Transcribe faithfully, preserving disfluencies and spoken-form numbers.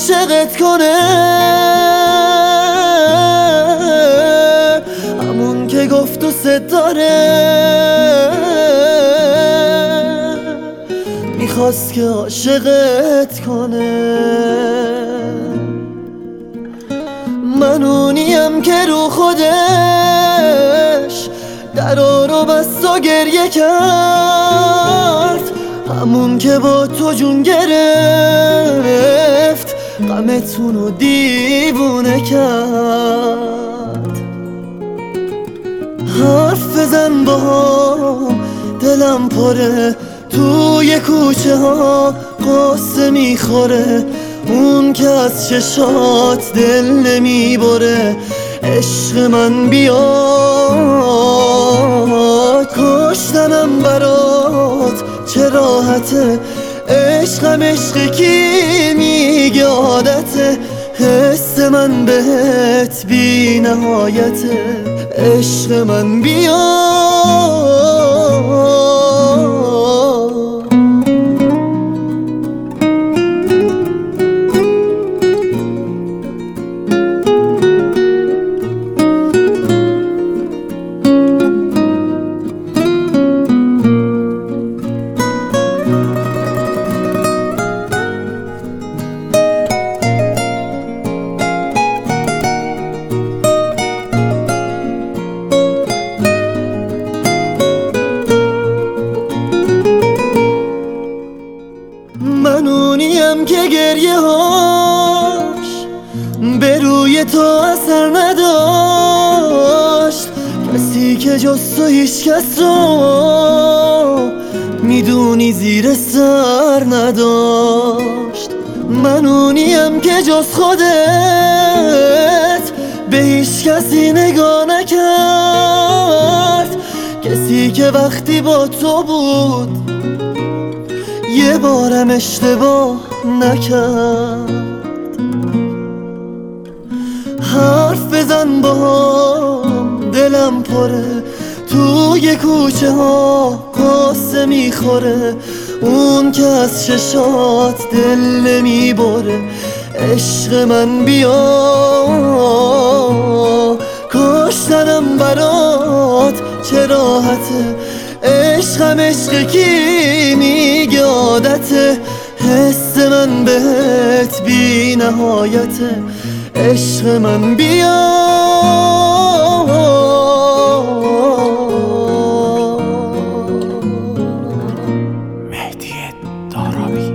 عاشقت کنه، همون که گفت دوست داره، میخواست که عاشقت کنه. من اونیم که رو خودش درا رو بست و گریه کرد، همون که با تو جون گرفت، غمتونو دیوونه کرد. حرف بزن با هم دلم پره، توی کوچه ها قصه میخوره، اون که از چشات دل نمیبره. عشق من بیاد کشتنم برات چه راحته، عشقم عشق کی میگه عادته، حس من بهت بی نهایته. عشق من بیاد من اونیم که گریه هاش به روی تو اثر نداشت، کسی که جز تو هیچ کس رو میدونی زیر سر نداشت. من اونیم که جز خودت به هیچ کسی نگاه نکرد، کسی که وقتی با تو بود یه بارم اشتباه نکرد. حرف بزن با هم دلم پره، توی کوچه ها قصه میخوره، اون که از چشات دل نمیبره. عشق من بیا کشتنم برات چه راحته، عشقم عشق کی میگه عادته، حس من بهت بی نهایته. عشق من بیا مهدی دارابی.